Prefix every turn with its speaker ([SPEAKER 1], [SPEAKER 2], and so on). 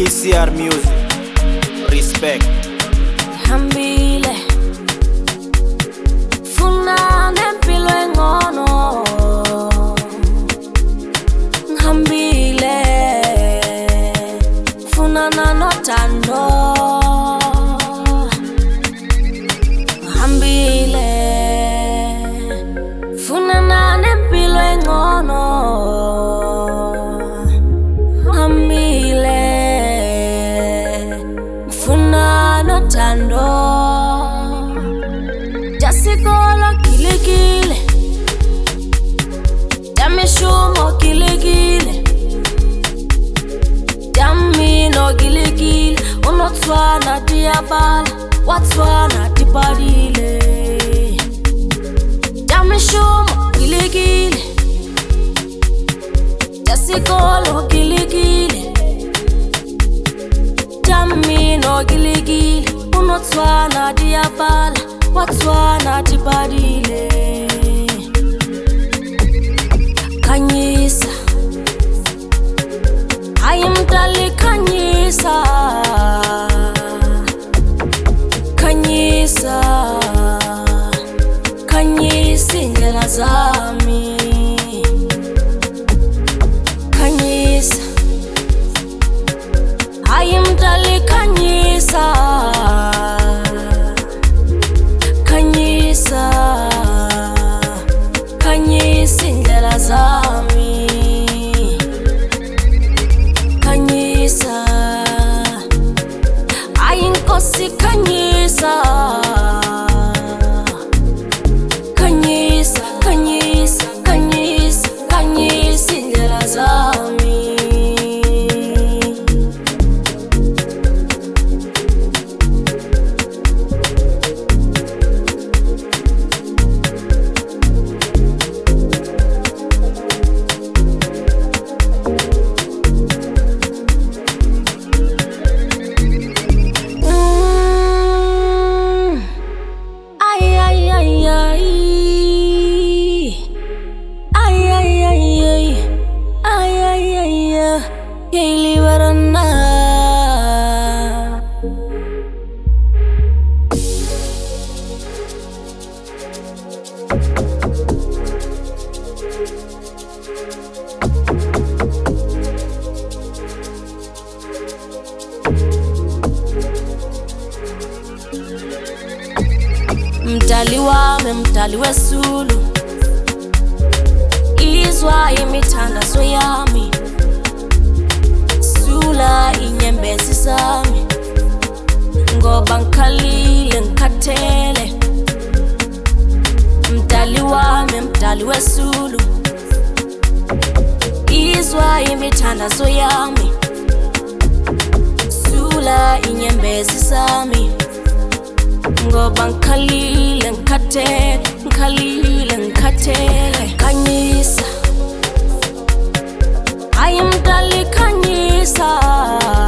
[SPEAKER 1] BCR Music. Respect.
[SPEAKER 2] Hambile funa nempilo engcono. Hambile funa nothando. Hambile funa nempilo engcono. Hambile funa nothando. Jasikolo kilikile, jamishumo kilikile, jamino kilikile. Unotswana diabala, watswana dipadile. Jamishumo kilikile, jasikolo kilikile, jamino kilikile. Unotswana diabala, watswana dipadile. Khanyisa hayi mdali, khanyisa khanyisa khanyisa indlela zami. Khanyisa hayi mdali, khanyisa khanyisa khanyisa indlela zami. Khanyisa hayi Nkosi, khanyisa khanyisa khanyisa khanyisa khanyisa indlela zami. Mdali wami, mdali wesulu, izwa imithandazo yami, sula inyembezi zami. Ngoba ngikhalile ngikhathele, mdali wami, mdali wesulu, izwa imithandazo yami, sula inyembezi zami. Ngoba ngikhalile ngikhathele, ngikhalile ngikhathele. Khanyisa hayi mdali, khanyisa